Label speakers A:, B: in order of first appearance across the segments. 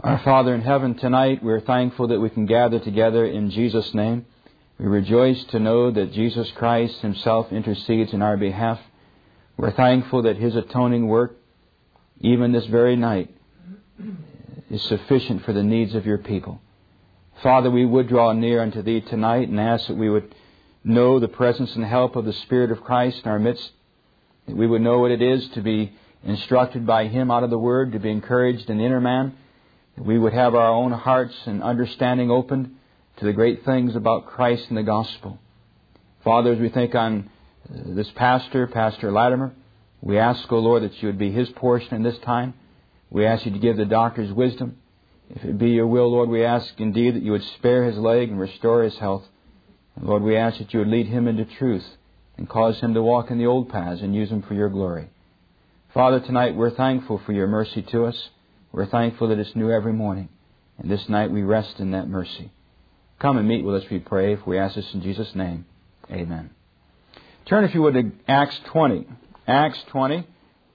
A: Our Father in heaven, tonight we're thankful that we can gather together in Jesus' name. We rejoice to know that Jesus Christ Himself intercedes in our behalf. We're thankful that His atoning work, even this very night, is sufficient for the needs of Your people. Father, we would draw near unto Thee tonight and ask that we would know the presence and help of the Spirit of Christ in our midst, that we would know what it is to be instructed by Him out of the Word, to be encouraged in the inner man, that we would have our own hearts and understanding opened to the great things about Christ and the gospel. Father, as we think on this Pastor Latimer, we ask, O Lord, that You would be his portion in this time. We ask You to give the doctors wisdom. If it be Your will, Lord, we ask indeed that You would spare his leg and restore his health. And Lord, we ask that You would lead him into truth and cause him to walk in the old paths and use him for Your glory. Father, tonight we're thankful for Your mercy to us. We're thankful that it's new every morning. And this night we rest in that mercy. Come and meet with us, we pray, if we ask this in Jesus' name. Amen. Turn, if you would, to Acts 20. Acts 20. And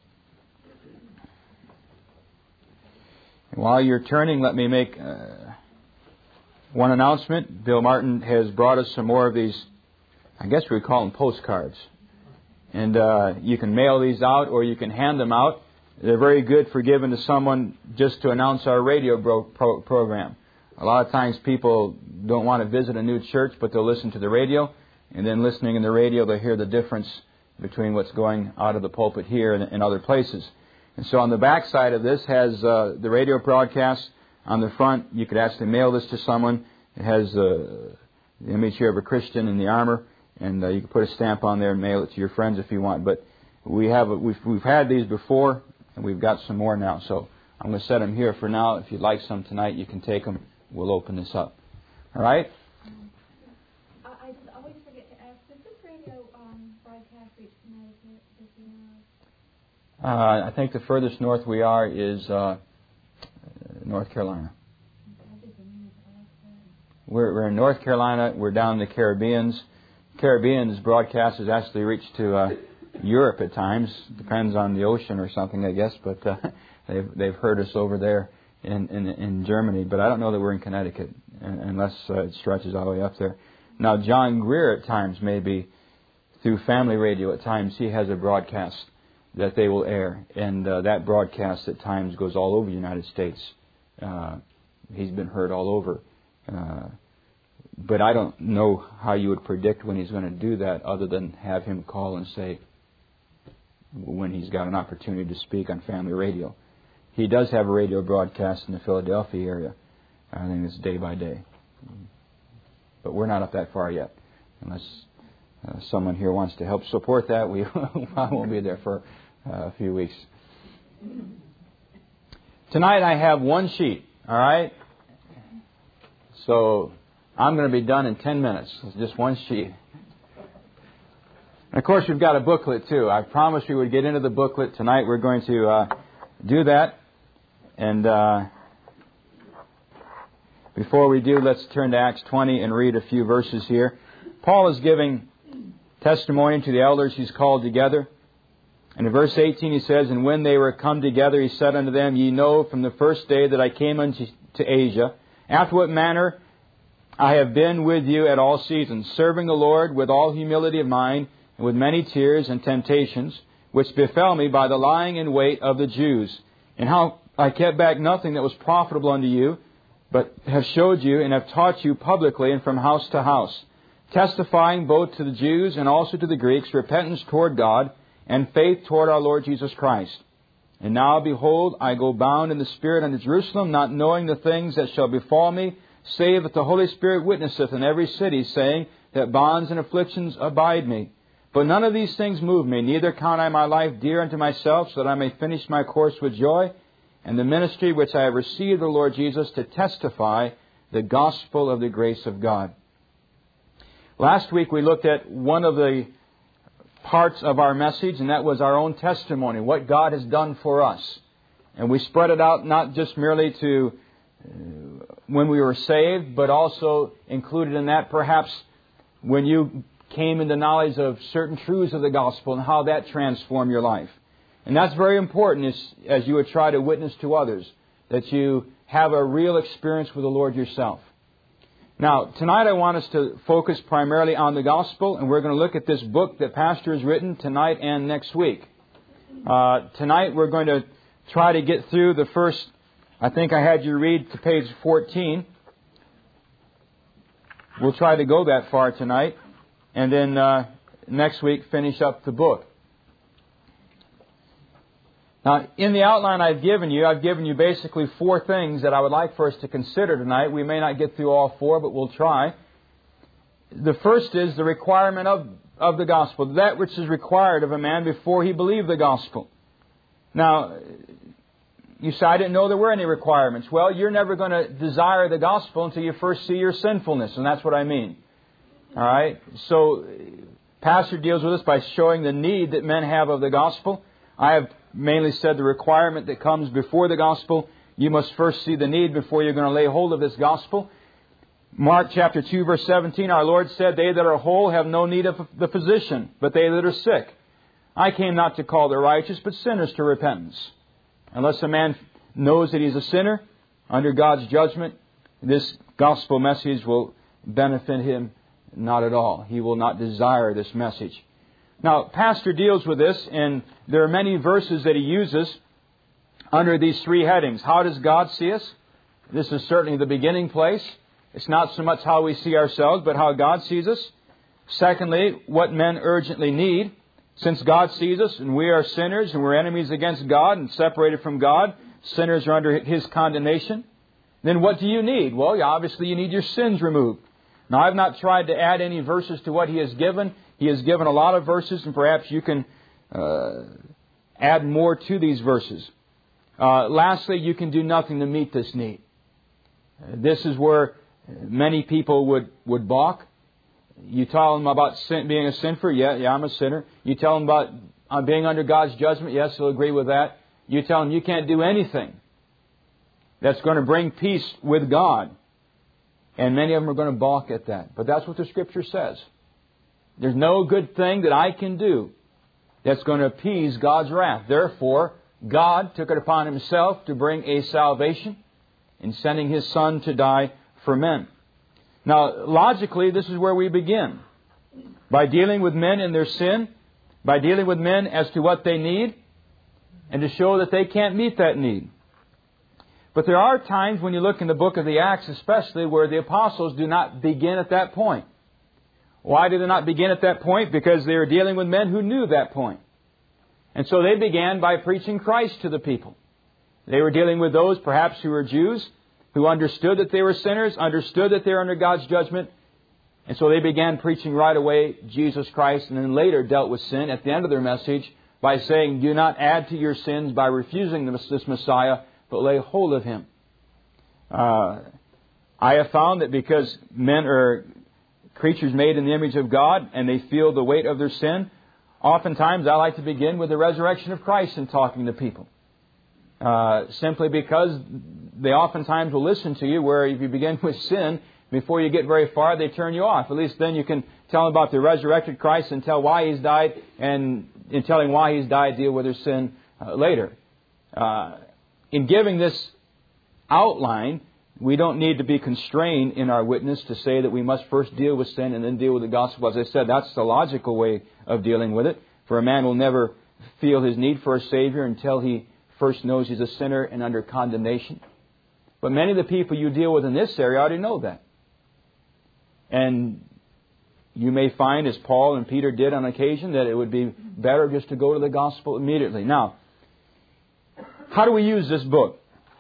A: while you're turning, let me make one announcement. Bill Martin has brought us some more of these, I guess we call them postcards. And you can mail these out or you can hand them out. They're very good for giving to someone just to announce our radio program. A lot of times people don't want to visit a new church, but they'll listen to the radio. And then listening in the radio, they'll hear the difference between what's going out of the pulpit here and other places. And so on the back side of this has the radio broadcast. On the front, you could actually mail this to someone. It has the image here of a Christian in the armor. And you can put a stamp on there and mail it to your friends if you want. But we've had these before, and we've got some more now. So I'm going to set them here for now. If you'd like some tonight, you can take them. We'll open this up. All right?
B: I just always forget to ask, does this radio broadcast reach Connecticut? Does you know?
A: I think the furthest north we are is North Carolina. We're in North Carolina. We're down in the Caribbeans. Caribbean's broadcast has actually reached to Europe at times. Depends on the ocean or something, I guess. But they've heard us over there in Germany. But I don't know that we're in Connecticut unless it stretches all the way up there. Now, John Greer at times, maybe through Family Radio at times, he has a broadcast that they will air. And that broadcast at times goes all over the United States. He's been heard all over. But I don't know how you would predict when he's going to do that other than have him call and say when he's got an opportunity to speak on Family Radio. He does have a radio broadcast in the Philadelphia area. I think it's day by day. But we're not up that far yet. Unless someone here wants to help support that, I won't be there for a few weeks. Tonight I have one sheet, all right? So I'm going to be done in 10 minutes. It's just one sheet. And of course, we've got a booklet too. I promised we would get into the booklet. Tonight we're going to do that. And before we do, let's turn to Acts 20 and read a few verses here. Paul is giving testimony to the elders he's called together. And in verse 18 he says, "And when they were come together, he said unto them, Ye know from the first day that I came unto Asia, after what manner I have been with you at all seasons, serving the Lord with all humility of mind, and with many tears and temptations, which befell me by the lying in wait of the Jews, and how I kept back nothing that was profitable unto you, but have showed you and have taught you publicly and from house to house, testifying both to the Jews and also to the Greeks repentance toward God and faith toward our Lord Jesus Christ. And now, behold, I go bound in the Spirit unto Jerusalem, not knowing the things that shall befall me, save that the Holy Spirit witnesseth in every city, saying that bonds and afflictions abide me. But none of these things move me, neither count I my life dear unto myself, so that I may finish my course with joy, and the ministry which I have received of the Lord Jesus, to testify the gospel of the grace of God." Last week we looked at one of the parts of our message, and that was our own testimony, what God has done for us. And we spread it out not just merely to when we were saved, but also included in that perhaps when you came into knowledge of certain truths of the gospel and how that transformed your life. And that's very important as you would try to witness to others. that you have a real experience with the Lord yourself. Now, tonight I want us to focus primarily on the gospel, and we're going to look at this book that Pastor has written tonight and next week. Tonight we're going to try to get through the first, I think I had you read to page 14. We'll try to go that far tonight, and then next week finish up the book. Now, in the outline I've given you basically 4 things that I would like for us to consider tonight. We may not get through all 4, but we'll try. The first is the requirement of the gospel, that which is required of a man before he believed the gospel. Now, you say, I didn't know there were any requirements. Well, you're never going to desire the gospel until you first see your sinfulness, and that's what I mean. All right? So, Pastor deals with this by showing the need that men have of the gospel. I have mainly said the requirement that comes before the gospel. You must first see the need before you're going to lay hold of this gospel. Mark chapter 2, verse 17, our Lord said, they that are whole have no need of the physician, but they that are sick. I came not to call the righteous, but sinners to repentance. Unless a man knows that he's a sinner under God's judgment, this gospel message will benefit him not at all. He will not desire this message. Now, Pastor deals with this, and there are many verses that he uses under these 3 headings. How does God see us? This is certainly the beginning place. It's not so much how we see ourselves, but how God sees us. Secondly, what men urgently need. Since God sees us, and we are sinners, and we're enemies against God, and separated from God, sinners are under His condemnation. Then what do you need? Well, obviously you need your sins removed. Now, I've not tried to add any verses to what He has given. He has given a lot of verses, and perhaps you can add more to these verses. Lastly, you can do nothing to meet this need. This is where many people would balk. You tell them about sin, being a sinner. Yeah, I'm a sinner. You tell them about being under God's judgment. Yes, they'll agree with that. You tell them you can't do anything that's going to bring peace with God. And many of them are going to balk at that. But that's what the Scripture says. There's no good thing that I can do that's going to appease God's wrath. Therefore, God took it upon Himself to bring a salvation in sending His Son to die for men. Now, logically, this is where we begin. By dealing with men in their sin, by dealing with men as to what they need, and to show that they can't meet that need. But there are times when you look in the book of the Acts especially where the apostles do not begin at that point. Why did they not begin at that point? Because they were dealing with men who knew that point. And so they began by preaching Christ to the people. They were dealing with those perhaps who were Jews, who understood that they were sinners, understood that they were under God's judgment. And so they began preaching right away Jesus Christ, and then later dealt with sin at the end of their message by saying, do not add to your sins by refusing this Messiah, but lay hold of Him. I have found that because men are creatures made in the image of God and they feel the weight of their sin, oftentimes I like to begin with the resurrection of Christ in talking to people. Simply because they oftentimes will listen to you, where if you begin with sin, before you get very far, they turn you off. At least then you can tell them about the resurrected Christ and tell why He's died, and in telling why He's died, deal with their sin later. In giving this outline, we don't need to be constrained in our witness to say that we must first deal with sin and then deal with the gospel. As I said, that's the logical way of dealing with it. For a man will never feel his need for a Savior until he first knows he's a sinner and under condemnation. But many of the people you deal with in this area already know that. And you may find, as Paul and Peter did on occasion, that it would be better just to go to the gospel immediately. Now, how do we use this book?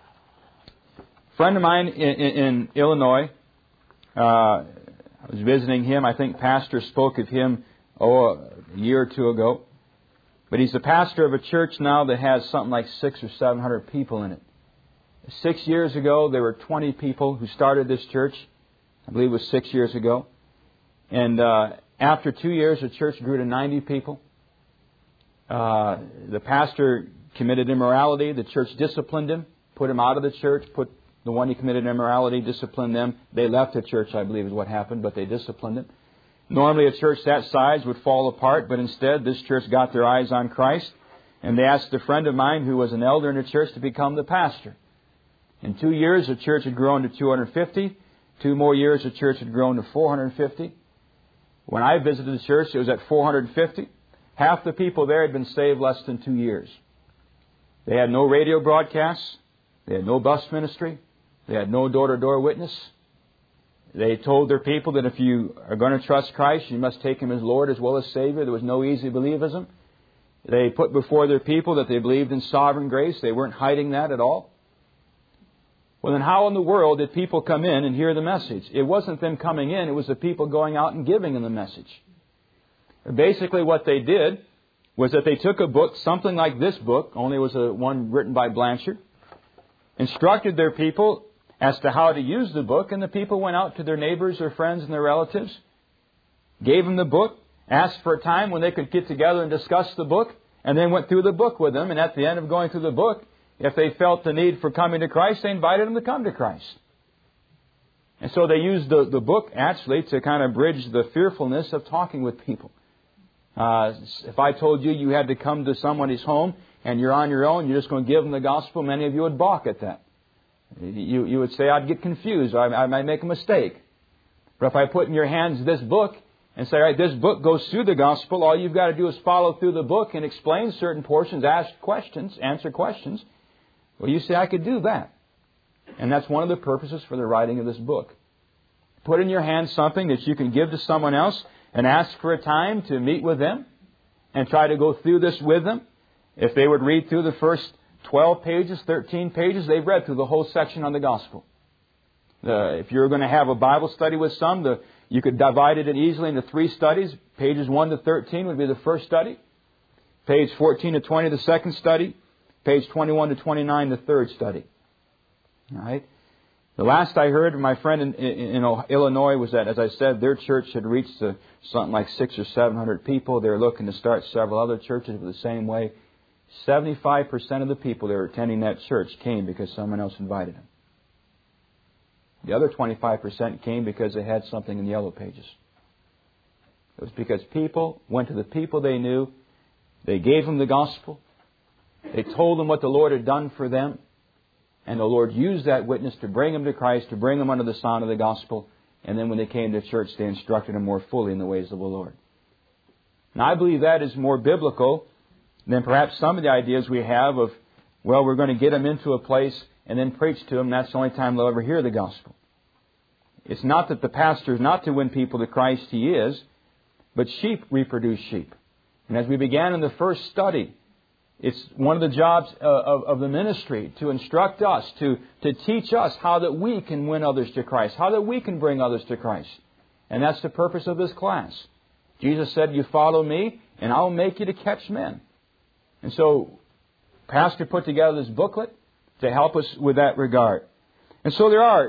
A: A friend of mine in Illinois, I was visiting him. I think Pastor spoke of him, a year or two ago. But he's the pastor of a church now that has something like 600 or 700 people in it. 6 years ago, there were 20 people who started this church. I believe it was 6 years ago. And after 2 years, the church grew to 90 people. The pastor committed immorality. The church disciplined him, put him out of the church, put the one who committed immorality, disciplined them. They left the church, I believe is what happened, but they disciplined him. Normally a church that size would fall apart, but instead this church got their eyes on Christ, and they asked a friend of mine who was an elder in the church to become the pastor. In 2 years, the church had grown to 250. 2 more years, the church had grown to 450. When I visited the church, it was at 450. Half the people there had been saved less than 2 years. They had no radio broadcasts. They had no bus ministry. They had no door-to-door witness. They told their people that if you are going to trust Christ, you must take Him as Lord as well as Savior. There was no easy believism. They put before their people that they believed in sovereign grace. They weren't hiding that at all. Well, then how in the world did people come in and hear the message? It wasn't them coming in. It was the people going out and giving them the message. Basically what they did was that they took a book, something like this book, only it was one written by Blanchard, instructed their people as to how to use the book, and the people went out to their neighbors, their friends, and their relatives, gave them the book, asked for a time when they could get together and discuss the book, and then went through the book with them. And at the end of going through the book, if they felt the need for coming to Christ, they invited them to come to Christ. And so they used the book, actually, to kind of bridge the fearfulness of talking with people. If I told you you had to come to somebody's home and you're on your own, you're just going to give them the gospel, many of you would balk at that. You would say, I'd get confused, or I might make a mistake. But if I put in your hands this book and say, all right, this book goes through the gospel, all you've got to do is follow through the book and explain certain portions, ask questions, answer questions. Well, you say, I could do that. And that's one of the purposes for the writing of this book. Put in your hands something that you can give to someone else and ask for a time to meet with them and try to go through this with them. If they would read through the first 12 pages, 13 pages, they've read through the whole section on the gospel. If you're going to have a Bible study with some, you could divide it easily into 3 studies. Pages 1 to 13 would be the first study. Page 14 to 20, the second study. Page 21 to 29, the third study. All right. The last I heard from my friend in Illinois was that, as I said, their church had reached something like 600 or 700 people. They were looking to start several other churches the same way. 75% of the people that were attending that church came because someone else invited them. The other 25% came because they had something in the Yellow Pages. It was because people went to the people they knew. They gave them the gospel. They told them what the Lord had done for them. And the Lord used that witness to bring them to Christ, to bring them under the sound of the gospel. And then when they came to church, they instructed them more fully in the ways of the Lord. Now, I believe that is more biblical than perhaps some of the ideas we have of, well, we're going to get them into a place and then preach to them. That's the only time they'll ever hear the gospel. It's not that the pastor is not to win people to Christ. He is. But sheep reproduce sheep. And as we began in the first study, it's one of the jobs of the ministry to instruct us, to teach us how that we can win others to Christ, how that we can bring others to Christ. And that's the purpose of this class. Jesus said, you follow me, and I'll make you to catch men. And so, Pastor put together this booklet to help us with that regard. And so there are,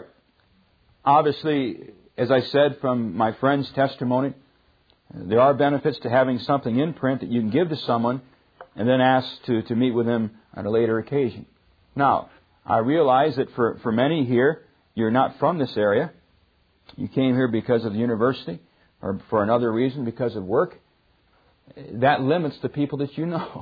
A: obviously, as I said from my friend's testimony, there are benefits to having something in print that you can give to someone and then ask to meet with them on a later occasion. Now, I realize that for many here, you're not from this area. You came here because of the university or for another reason, because of work. That limits the people that you know.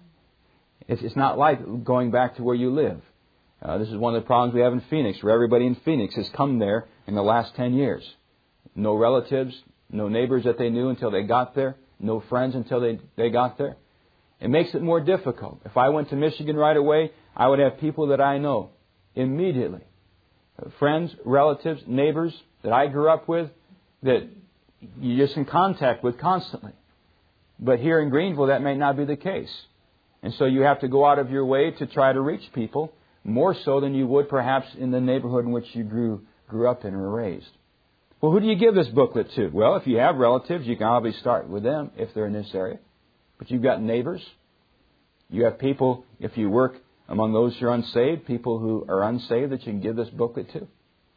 A: It's not like going back to where you live. This is one of the problems we have in Phoenix, where everybody in Phoenix has come there in the last 10 years. No relatives, no neighbors that they knew until they got there, no friends until they got there. It makes it more difficult. If I went to Michigan right away, I would have people that I know immediately. Friends, relatives, neighbors that I grew up with that you're just in contact with constantly. But here in Greenville, that may not be the case. And so you have to go out of your way to try to reach people, more so than you would perhaps in the neighborhood in which you grew up in or were raised. Well, who do you give this booklet to? Well, if you have relatives, you can obviously start with them if they're in this area. But you've got neighbors. You have people, if you work among those who are unsaved, people who are unsaved that you can give this booklet to.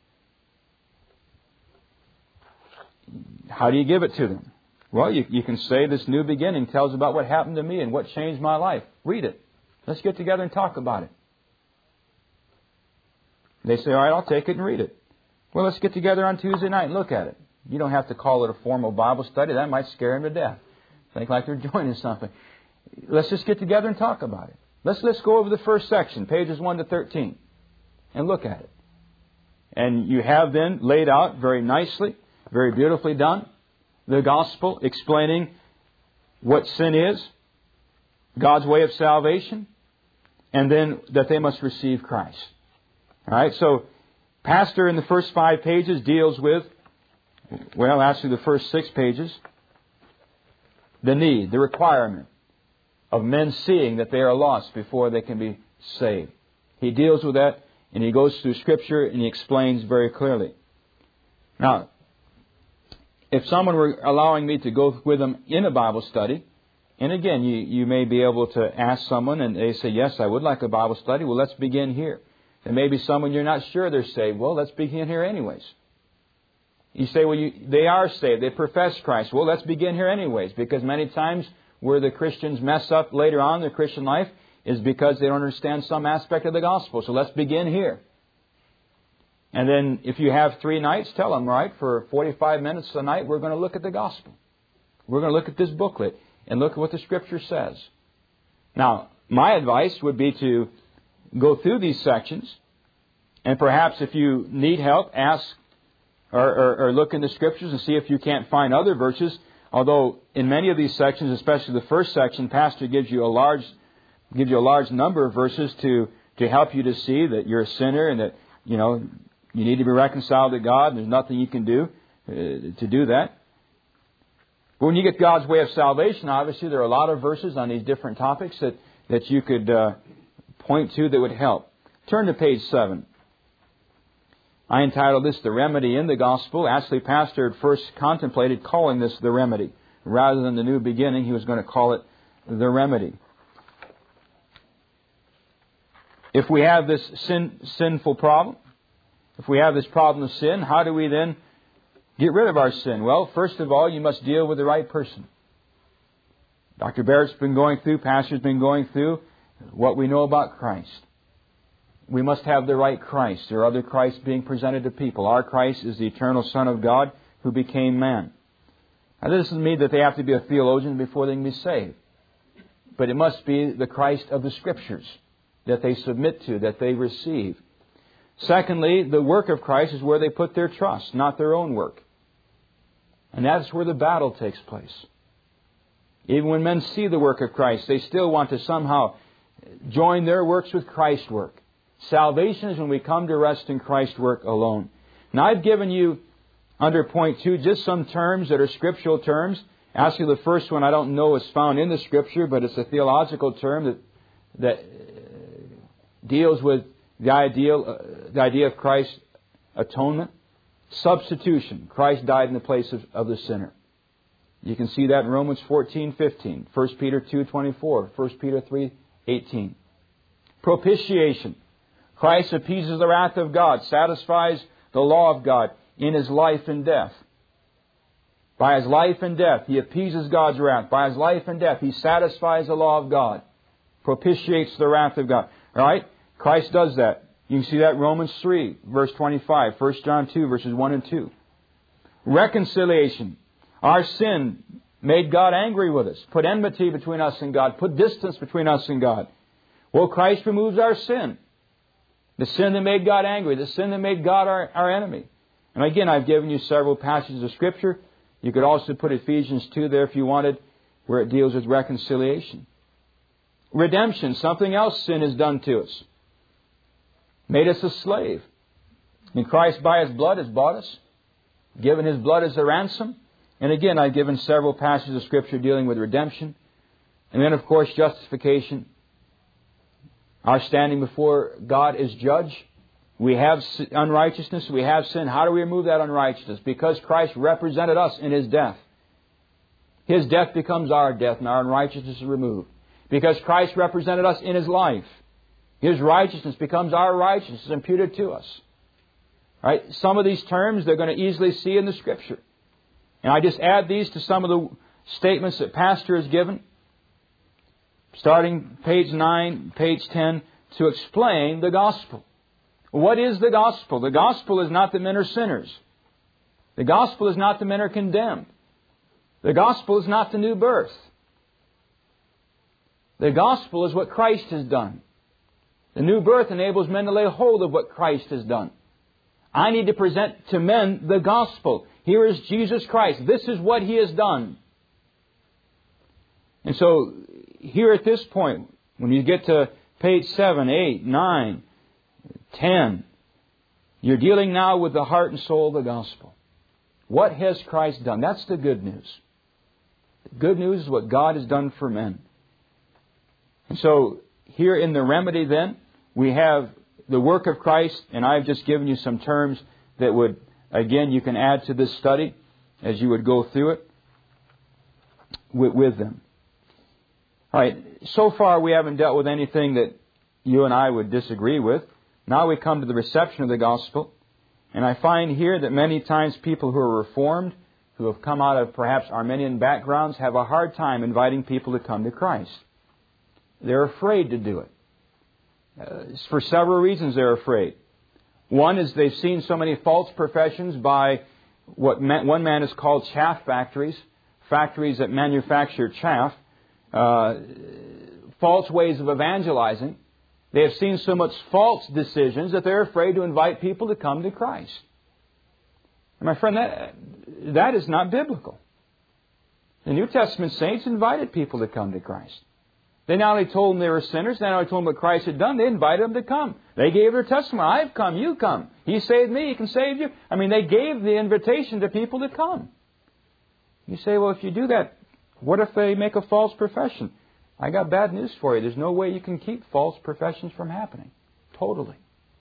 A: How do you give it to them? Well, you can say this new beginning tells about what happened to me and what changed my life. Read it. Let's get together and talk about it. They say, all right, I'll take it and read it. Well, let's get together on Tuesday night and look at it. You don't have to call it a formal Bible study. That might scare them to death. Think like they're joining something. Let's just get together and talk about it. Let's go over the first section, pages 1 to 13. and look at it. And you have then laid out very nicely, very beautifully done, the gospel explaining what sin is, God's way of salvation, and then that they must receive Christ. All right, so Pastor in the first 5 pages deals with, well, actually the first 6 pages, the need, the requirement of men seeing that they are lost before they can be saved. He deals with that, and he goes through Scripture and he explains very clearly. Now, if someone were allowing me to go with them in a Bible study, and again, you may be able to ask someone and they say, yes, I would like a Bible study. Well, let's begin here. There may be someone you're not sure they're saved. Well, let's begin here anyways. You say, well, they are saved. They profess Christ. Well, let's begin here anyways, because many times where the Christians mess up later on in their Christian life is because they don't understand some aspect of the gospel. So let's begin here. And then if you have 3 nights, tell them, right, for 45 minutes a night, we're going to look at the gospel. We're going to look at this booklet and look at what the Scripture says. Now, my advice would be to go through these sections, and perhaps if you need help, ask or look in the Scriptures and see if you can't find other verses. Although in many of these sections, especially the first section, Pastor gives you a large number of verses to help you to see that you're a sinner and that you need to be reconciled to God, and there's nothing you can do to do that. But when you get God's way of salvation, obviously there are a lot of verses on these different topics that you could point to that would help. Turn to page 7. I entitled this The Remedy in the Gospel. Actually, Pastor had first contemplated calling this The Remedy. Rather than The New Beginning, he was going to call it The Remedy. If we have this sinful problem, if we have this problem of sin, how do we then get rid of our sin? Well, first of all, you must deal with the right person. Dr. Barrett's been going through, Pastor's been going through what we know about Christ. We must have the right Christ. There are other Christs being presented to people. Our Christ is the eternal Son of God who became man. Now, this doesn't mean that they have to be a theologian before they can be saved. But it must be the Christ of the Scriptures that they submit to, that they receive. Secondly, the work of Christ is where they put their trust, not their own work. And that's where the battle takes place. Even when men see the work of Christ, they still want to somehow join their works with Christ's work. Salvation is when we come to rest in Christ's work alone. Now, I've given you, under point 2, just some terms that are scriptural terms. Actually, the first one I don't know is found in the Scripture, but it's a theological term that deals with the idea of Christ's atonement. Substitution. Christ died in the place of the sinner. You can see that in Romans 14:15, 1 Peter 2:24, 1 Peter 3:18. Propitiation. Christ appeases the wrath of God, satisfies the law of God in His life and death. By His life and death, He appeases God's wrath. By His life and death, He satisfies the law of God. Propitiates the wrath of God. All right? Christ does that. You can see that in Romans 3, verse 25, 1 John 2, verses 1 and 2. Reconciliation. Our sin made God angry with us, put enmity between us and God, put distance between us and God. Well, Christ removes our sin. The sin that made God angry, the sin that made God our enemy. And again, I've given you several passages of Scripture. You could also put Ephesians 2 there if you wanted, where it deals with reconciliation. Redemption, something else sin has done to us. Made us a slave. And Christ by His blood has bought us, given His blood as a ransom. And again, I've given several passages of Scripture dealing with redemption. And then, of course, justification. Our standing before God as judge. We have unrighteousness. We have sin. How do we remove that unrighteousness? Because Christ represented us in His death. His death becomes our death and our unrighteousness is removed. Because Christ represented us in His life. His righteousness becomes our righteousness imputed to us. Right? Some of these terms they're going to easily see in the Scripture. And I just add these to some of the statements that Pastor has given. Starting page 9, page 10, to explain the gospel. What is the gospel? The gospel is not that men are sinners. The gospel is not that men are condemned. The gospel is not the new birth. The gospel is what Christ has done. The new birth enables men to lay hold of what Christ has done. I need to present to men the gospel. Here is Jesus Christ. This is what He has done. And so, here at this point, when you get to page 7, 8, 9, 10, you're dealing now with the heart and soul of the gospel. What has Christ done? That's the good news. The good news is what God has done for men. And so, here in the remedy then, we have the work of Christ, and I've just given you some terms that would, again, you can add to this study as you would go through it with them. All right, so far we haven't dealt with anything that you and I would disagree with. Now we come to the reception of the gospel. And I find here that many times people who are Reformed, who have come out of perhaps Arminian backgrounds, have a hard time inviting people to come to Christ. They're afraid to do it. For several reasons they're afraid. One is they've seen so many false professions by what one man has called chaff factories, factories that manufacture chaff, false ways of evangelizing. They have seen so much false decisions that they're afraid to invite people to come to Christ. And my friend, that is not biblical. The New Testament saints invited people to come to Christ. They not only told them they were sinners, they not only told them what Christ had done, they invited them to come. They gave their testimony. I've come, you come. He saved me, He can save you. I mean, they gave the invitation to people to come. You say, well, if you do that, what if they make a false profession? I got bad news for you. There's no way you can keep false professions from happening. Totally.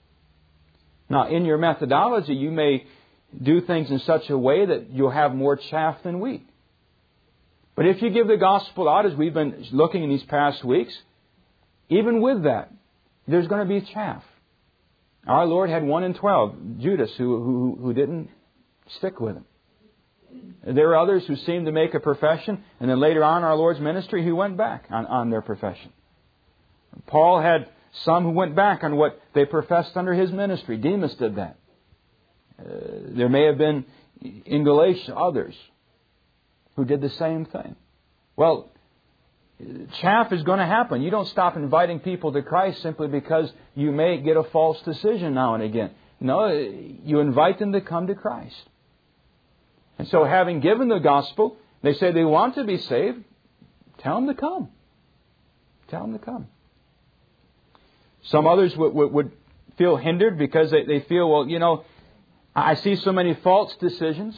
A: Now, in your methodology, you may do things in such a way that you'll have more chaff than wheat. But if you give the gospel out, as we've been looking in these past weeks, even with that, there's going to be chaff. Our Lord had 1 in 12, Judas, who didn't stick with Him. There were others who seemed to make a profession, and then later on in our Lord's ministry, who went back on their profession. Paul had some who went back on what they professed under his ministry. Demas did that. There may have been in Galatia others who did the same thing. Well, chaff is going to happen. You don't stop inviting people to Christ simply because you may get a false decision now and again. No, you invite them to come to Christ. And so having given the gospel, they say they want to be saved, tell them to come. Tell them to come. Some others would feel hindered because they feel, well, you know, I see so many false decisions.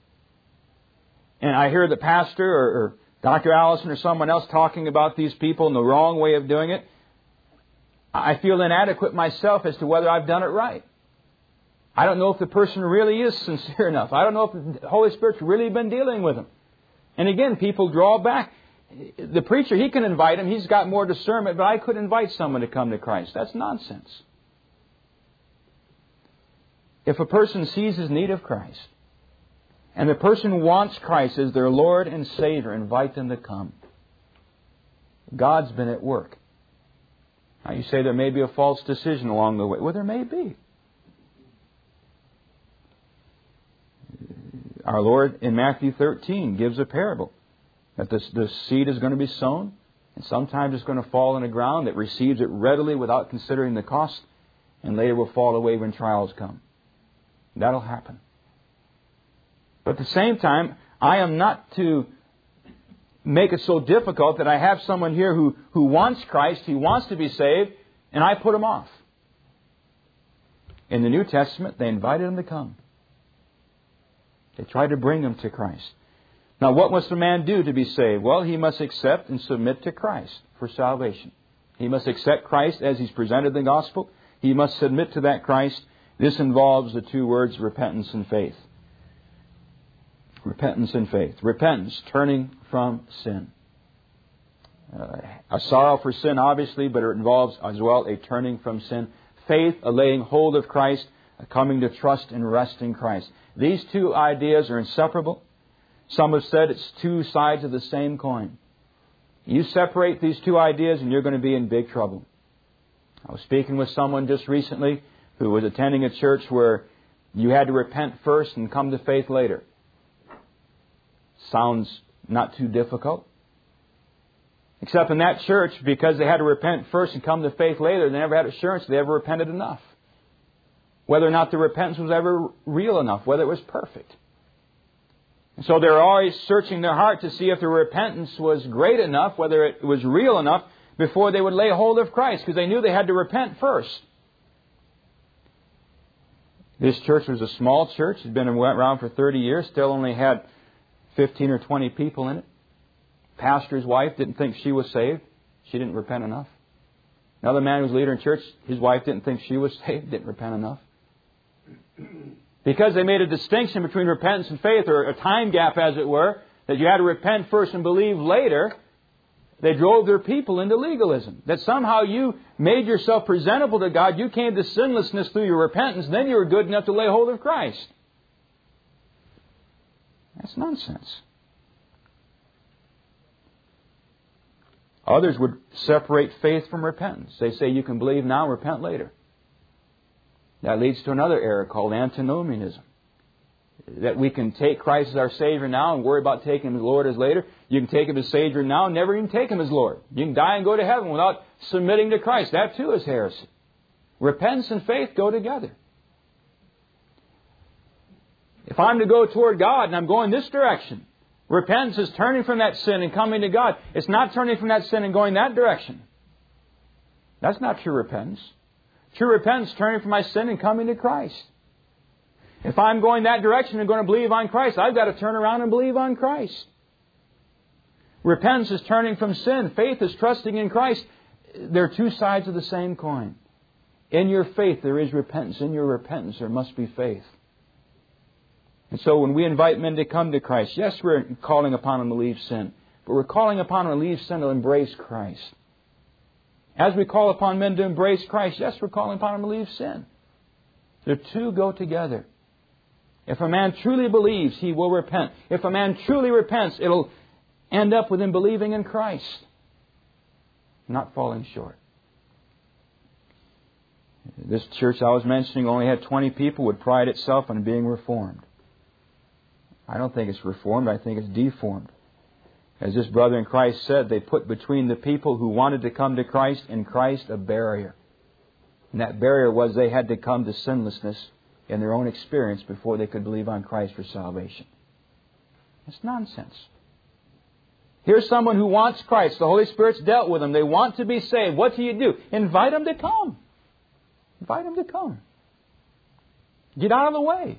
A: And I hear the pastor or Dr. Allison or someone else talking about these people and the wrong way of doing it. I feel inadequate myself as to whether I've done it right. I don't know if the person really is sincere enough. I don't know if the Holy Spirit's really been dealing with them. And again, people draw back. The preacher, he can invite him. He's got more discernment, but I could invite someone to come to Christ. That's nonsense. If a person sees his need of Christ, and the person wants Christ as their Lord and Savior, invite them to come. God's been at work. Now you say there may be a false decision along the way. Well, there may be. Our Lord in Matthew 13 gives a parable that the seed is going to be sown, and sometimes it's going to fall in the ground that receives it readily without considering the cost, and later will fall away when trials come. That'll happen. But at the same time, I am not to make it so difficult that I have someone here who wants Christ, he wants to be saved, and I put him off. In the New Testament, they invited him to come. They tried to bring him to Christ. Now, what must a man do to be saved? Well, he must accept and submit to Christ for salvation. He must accept Christ as He's presented the gospel. He must submit to that Christ. This involves the two words repentance and faith. Repentance and faith. Repentance, turning from sin. A sorrow for sin, obviously, but it involves as well a turning from sin. Faith, a laying hold of Christ, a coming to trust and rest in Christ. These two ideas are inseparable. Some have said it's two sides of the same coin. You separate these two ideas and you're going to be in big trouble. I was speaking with someone just recently who was attending a church where you had to repent first and come to faith later. Sounds not too difficult. Except in that church, because they had to repent first and come to faith later, they never had assurance they ever repented enough. Whether or not the repentance was ever real enough, whether it was perfect. And so they're always searching their heart to see if the repentance was great enough, whether it was real enough, before they would lay hold of Christ, because they knew they had to repent first. This church was a small church. It had been around for 30 years, still only had 15 or 20 people in it. Pastor's wife didn't think she was saved. She didn't repent enough. Another man who was leader in church, his wife didn't think she was saved, didn't repent enough. Because they made a distinction between repentance and faith, or a time gap as it were, that you had to repent first and believe later, they drove their people into legalism. That somehow you made yourself presentable to God, you came to sinlessness through your repentance, then you were good enough to lay hold of Christ. That's nonsense. Others would separate faith from repentance. They say you can believe now, repent later. That leads to another error called antinomianism. That we can take Christ as our Savior now and worry about taking Him as Lord as later. You can take Him as Savior now and never even take Him as Lord. You can die and go to heaven without submitting to Christ. That too is heresy. Repentance and faith go together. If I'm to go toward God and I'm going this direction, repentance is turning from that sin and coming to God. It's not turning from that sin and going that direction. That's not true repentance. True repentance is turning from my sin and coming to Christ. If I'm going that direction and going to believe on Christ, I've got to turn around and believe on Christ. Repentance is turning from sin. Faith is trusting in Christ. They're two sides of the same coin. In your faith there is repentance. In your repentance there must be faith. And so when we invite men to come to Christ, yes, we're calling upon them to leave sin, but we're calling upon them to leave sin to embrace Christ. As we call upon men to embrace Christ, yes, we're calling upon them to leave sin. The two go together. If a man truly believes, he will repent. If a man truly repents, it'll end up with him believing in Christ, not falling short. This church I was mentioning only had 20 people, would pride itself on being reformed. I don't think it's reformed, I think it's deformed. As this brother in Christ said, they put between the people who wanted to come to Christ and Christ a barrier. And that barrier was they had to come to sinlessness in their own experience before they could believe on Christ for salvation. It's nonsense. Here's someone who wants Christ. The Holy Spirit's dealt with them. They want to be saved. What do? Invite them to come. Invite them to come. Get out of the way.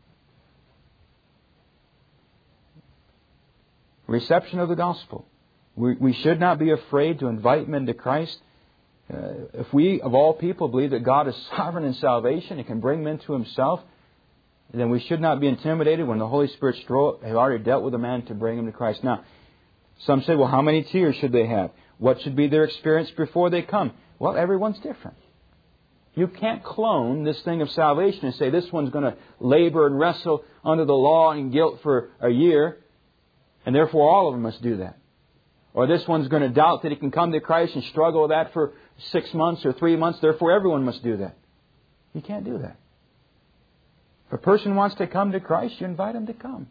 A: Reception of the gospel. We should not be afraid to invite men to Christ. If we, of all people, believe that God is sovereign in salvation and can bring men to Himself, then we should not be intimidated when the Holy Spirit has already dealt with a man to bring him to Christ. Now, some say, well, how many tears should they have? What should be their experience before they come? Well, everyone's different. You can't clone this thing of salvation and say this one's going to labor and wrestle under the law and guilt for a year, and therefore all of them must do that. Or this one's going to doubt that he can come to Christ and struggle with that for 6 months or 3 months, therefore everyone must do that. You can't do that. If a person wants to come to Christ, you invite him to come.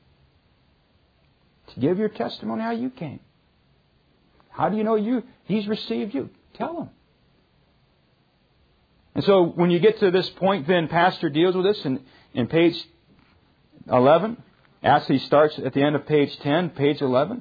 A: To give your testimony how you came. How do you know he's received you? Tell him. And so when you get to this point, then Pastor deals with this in page 11. Actually starts at the end of page 10, page 11.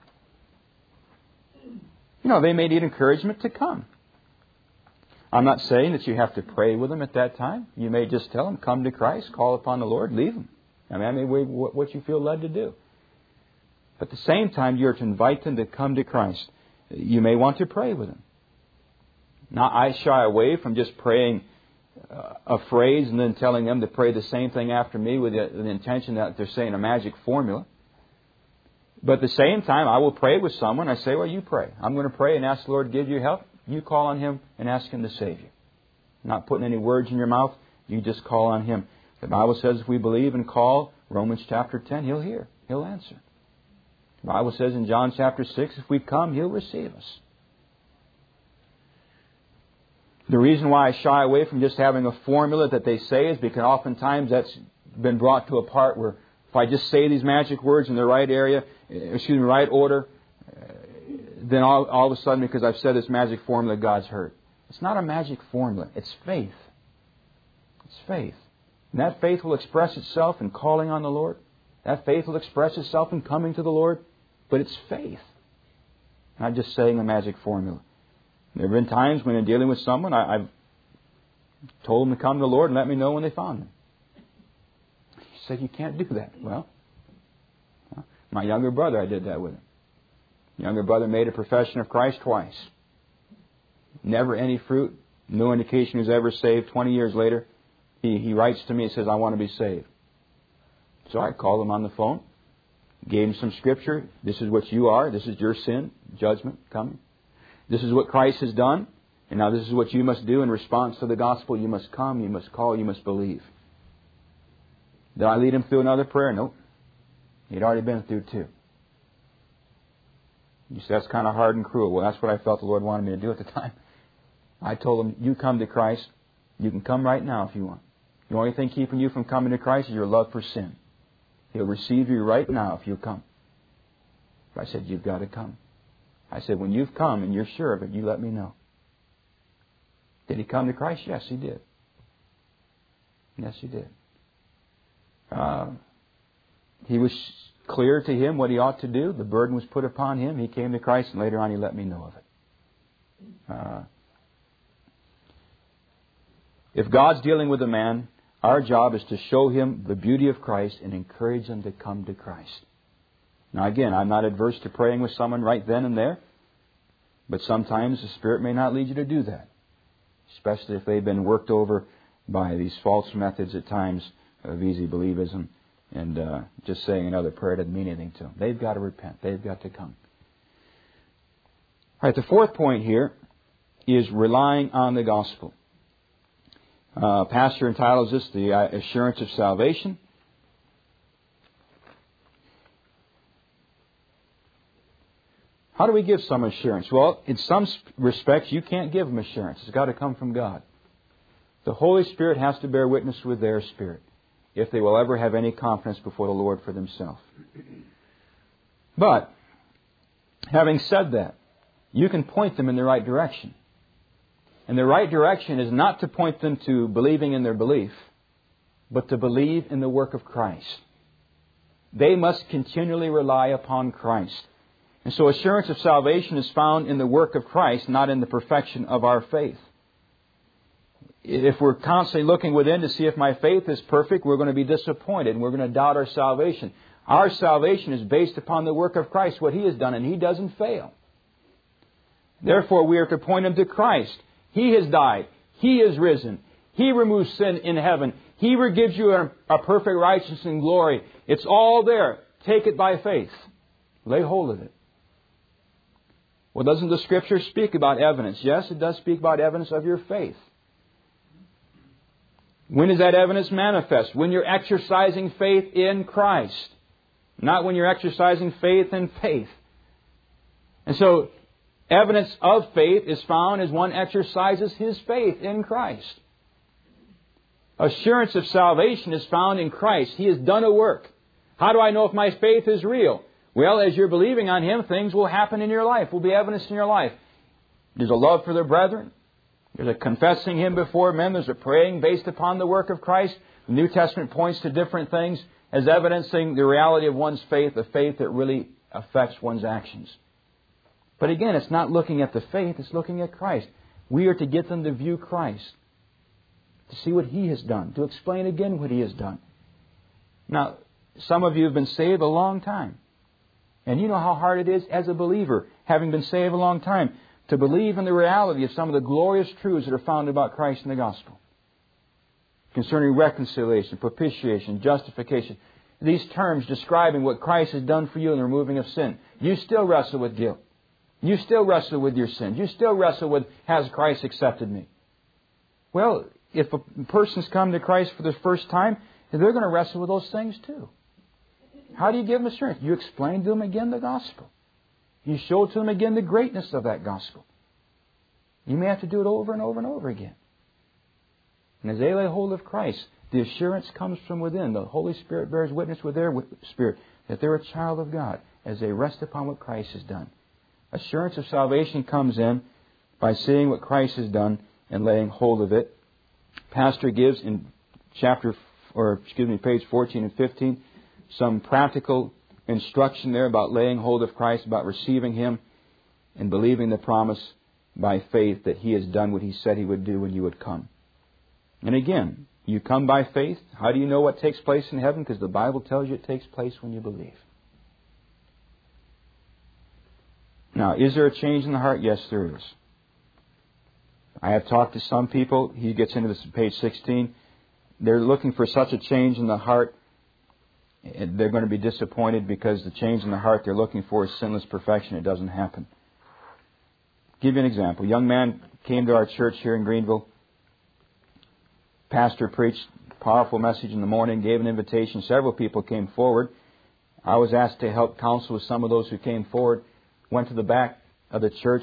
A: They may need encouragement to come. I'm not saying that you have to pray with them at that time. You may just tell them, come to Christ, call upon the Lord, leave them. I may what you feel led to do. But at the same time, you're to invite them to come to Christ. You may want to pray with them. Now, I shy away from just praying a phrase and then telling them to pray the same thing after me with the intention that they're saying a magic formula. But at the same time, I will pray with someone. I say, well, you pray. I'm going to pray and ask the Lord to give you help. You call on Him and ask Him to save you. Not putting any words in your mouth. You just call on Him. The Bible says if we believe and call, Romans chapter 10, He'll hear. He'll answer. The Bible says in John chapter 6, if we come, He'll receive us. The reason why I shy away from just having a formula that they say is because oftentimes that's been brought to a part where if I just say these magic words in the right area, right order, then all of a sudden, because I've said this magic formula, God's hurt. It's not a magic formula. It's faith. It's faith. And that faith will express itself in calling on the Lord. That faith will express itself in coming to the Lord. But it's faith. Not just saying a magic formula. There have been times when in dealing with someone, I've told them to come to the Lord and let me know when they found Him. He said, you can't do that. Well, my younger brother, I did that with him. Younger brother made a profession of Christ twice. Never any fruit. No indication he was ever saved. 20 years later, he writes to me and says, I want to be saved. So I called him on the phone. Gave him some scripture. This is what you are. This is your sin. Judgment coming. This is what Christ has done. And now this is what you must do in response to the gospel. You must come. You must call. You must believe. Did I lead him through another prayer? Nope. He'd already been through two. You say, that's kind of hard and cruel. Well, that's what I felt the Lord wanted me to do at the time. I told him, you come to Christ. You can come right now if you want. The only thing keeping you from coming to Christ is your love for sin. He'll receive you right now if you come. But I said, you've got to come. I said, when you've come and you're sure of it, you let me know. Did he come to Christ? Yes, he did. Yes, he did. He was clear to him what he ought to do. The burden was put upon him. He came to Christ, and later on he let me know of it. If God's dealing with a man, our job is to show him the beauty of Christ and encourage him to come to Christ. Now again, I'm not adverse to praying with someone right then and there, but sometimes the Spirit may not lead you to do that, especially if they've been worked over by these false methods at times of easy believism. And just saying another prayer doesn't mean anything to them. They've got to repent. They've got to come. All right, the fourth point here is relying on the gospel. Pastor entitles this the assurance of salvation. How do we give some assurance? Well, in some respects, you can't give them assurance. It's got to come from God. The Holy Spirit has to bear witness with their spirit if they will ever have any confidence before the Lord for themselves. But, having said that, you can point them in the right direction. And the right direction is not to point them to believing in their belief, but to believe in the work of Christ. They must continually rely upon Christ. And so assurance of salvation is found in the work of Christ, not in the perfection of our faith. If we're constantly looking within to see if my faith is perfect, we're going to be disappointed and we're going to doubt our salvation. Our salvation is based upon the work of Christ, what He has done, and He doesn't fail. Therefore, we are to point them to Christ. He has died. He is risen. He removes sin in heaven. He gives you a perfect righteousness and glory. It's all there. Take it by faith. Lay hold of it. Well, doesn't the Scripture speak about evidence? Yes, it does speak about evidence of your faith. When is that evidence manifest? When you're exercising faith in Christ. Not when you're exercising faith in faith. And so, evidence of faith is found as one exercises his faith in Christ. Assurance of salvation is found in Christ. He has done a work. How do I know if my faith is real? Well, as you're believing on Him, things will happen in your life, will be evidence in your life. There's a love for the brethren. There's a confessing Him before men. There's a praying based upon the work of Christ. The New Testament points to different things as evidencing the reality of one's faith, a faith that really affects one's actions. But again, it's not looking at the faith, it's looking at Christ. We are to get them to view Christ, to see what He has done, to explain again what He has done. Now, some of you have been saved a long time. And you know how hard it is as a believer, having been saved a long time, to believe in the reality of some of the glorious truths that are found about Christ in the gospel. Concerning reconciliation, propitiation, justification. These terms describing what Christ has done for you in the removing of sin. You still wrestle with guilt. You still wrestle with your sins. You still wrestle with, has Christ accepted me? Well, if a person's come to Christ for the first time, they're going to wrestle with those things too. How do you give them assurance? You explain to them again the gospel. You show to them again the greatness of that gospel. You may have to do it over and over and over again. And as they lay hold of Christ, the assurance comes from within. The Holy Spirit bears witness with their spirit that they're a child of God as they rest upon what Christ has done. Assurance of salvation comes in by seeing what Christ has done and laying hold of it. Pastor gives in page 14 and 15, some practical instruction there about laying hold of Christ, about receiving Him and believing the promise by faith that He has done what He said He would do when you would come. And again, you come by faith. How do you know what takes place in heaven? Because the Bible tells you it takes place when you believe. Now, is there a change in the heart? Yes, there is. I have talked to some people. He gets into this on page 16. They're looking for such a change in the heart. They're going to be disappointed because the change in the heart they're looking for is sinless perfection. It doesn't happen. Give you an example. A young man came to our church here in Greenville. Pastor preached a powerful message in the morning, gave an invitation. Several people came forward. I was asked to help counsel with some of those who came forward. Went to the back of the church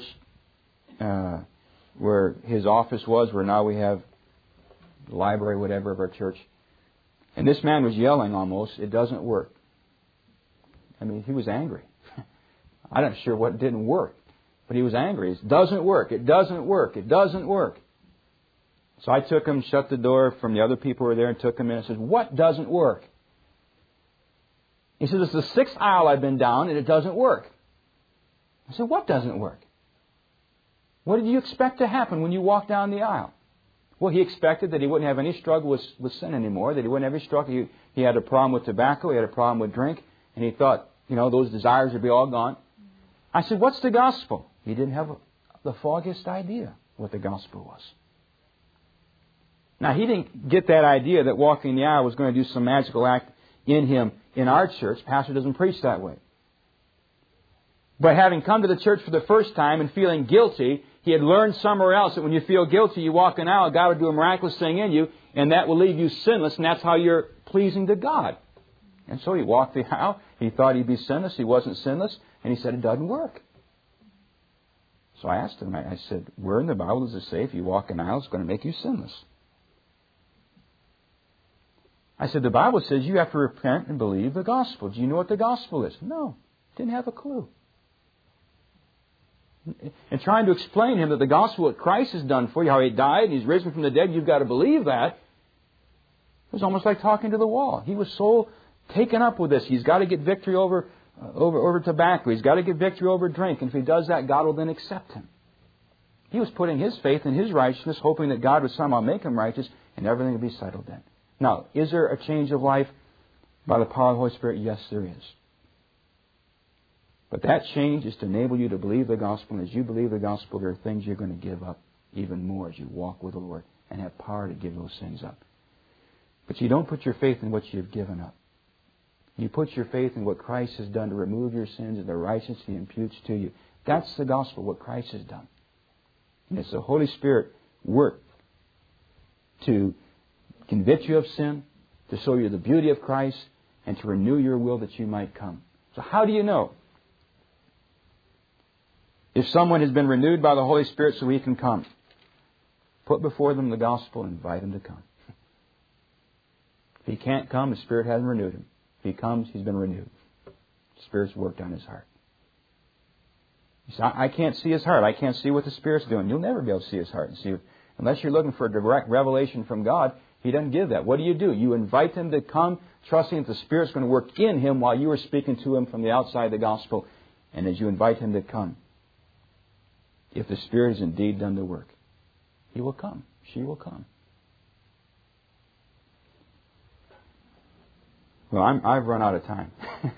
A: where his office was, where now we have the library, whatever, of our church. And this man was yelling almost, "It doesn't work." I mean, he was angry. I'm not sure what didn't work, but he was angry. It doesn't work. It doesn't work. It doesn't work. So I took him, shut the door from the other people who were there, and took him in and said, "What doesn't work?" He said, "It's the 6th aisle I've been down, and it doesn't work." I said, "What doesn't work? What did you expect to happen when you walk down the aisle?" Well, he expected that he wouldn't have any struggle with sin anymore, that he wouldn't have any struggle. He had a problem with tobacco, he had a problem with drink, and he thought, those desires would be all gone. I said, "What's the gospel?" He didn't have the foggiest idea what the gospel was. Now, he didn't get that idea that walking the aisle was going to do some magical act in him in our church. Pastor doesn't preach that way. But having come to the church for the first time and feeling guilty, he had learned somewhere else that when you feel guilty, you walk an aisle, God would do a miraculous thing in you, and that will leave you sinless, and that's how you're pleasing to God. And so he walked the aisle. He thought he'd be sinless. He wasn't sinless. And he said, "It doesn't work." So I asked him, I said, "Where in the Bible does it say if you walk an aisle, it's going to make you sinless?" I said, "The Bible says you have to repent and believe the gospel. Do you know what the gospel is?" No, didn't have a clue. And trying to explain to him that the gospel, what Christ has done for you, how He died and He's risen from the dead, you've got to believe that. It was almost like talking to the wall. He was so taken up with this. He's got to get victory over tobacco. He's got to get victory over drink. And if he does that, God will then accept him. He was putting his faith in his righteousness, hoping that God would somehow make him righteous, and everything would be settled then. Now, is there a change of life by the power of the Holy Spirit? Yes, there is. But that change is to enable you to believe the gospel. And as you believe the gospel, there are things you're going to give up even more as you walk with the Lord and have power to give those things up. But you don't put your faith in what you've given up. You put your faith in what Christ has done to remove your sins and the righteousness He imputes to you. That's the gospel, what Christ has done. And it's the Holy Spirit work to convict you of sin, to show you the beauty of Christ, and to renew your will that you might come. So how do you know if someone has been renewed by the Holy Spirit so he can come? Put before them the gospel and invite him to come. If he can't come, the Spirit hasn't renewed him. If he comes, he's been renewed. The Spirit's worked on his heart. You say, "I can't see his heart. I can't see what the Spirit's doing." You'll never be able to see his heart and see it. Unless you're looking for a direct revelation from God, He doesn't give that. What do? You invite him to come, trusting that the Spirit's going to work in him while you are speaking to him from the outside of the gospel. And as you invite him to come, if the Spirit has indeed done the work, he will come. She will come. Well, I've run out of time.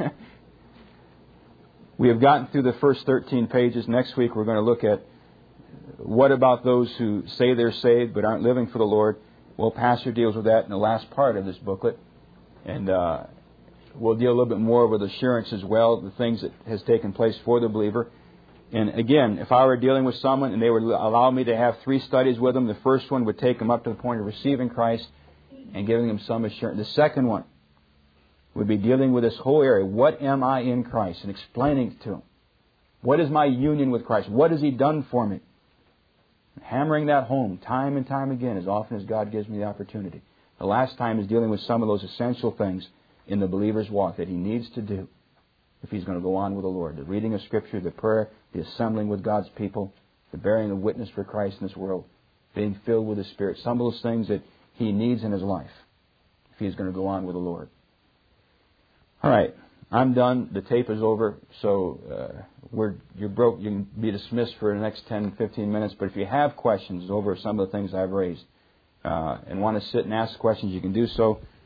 A: We have gotten through the first 13 pages. Next week we're going to look at what about those who say they're saved but aren't living for the Lord. Well, Pastor deals with that in the last part of this booklet. And we'll deal a little bit more with assurance as well, the things that has taken place for the believer. And again, if I were dealing with someone and they would allow me to have 3 studies with them, the first one would take them up to the point of receiving Christ and giving them some assurance. The second one would be dealing with this whole area. What am I in Christ? And explaining it to them. What is my union with Christ? What has He done for me? Hammering that home time and time again as often as God gives me the opportunity. The last time is dealing with some of those essential things in the believer's walk that he needs to do if he's going to go on with the Lord. The reading of Scripture, the prayer, the assembling with God's people, the bearing of witness for Christ in this world, being filled with the Spirit. Some of those things that he needs in his life if he's going to go on with the Lord. All right. I'm done. The tape is over. So you're broke. You can be dismissed for the next 10, 15 minutes. But if you have questions over some of the things I've raised and want to sit and ask questions, you can do so.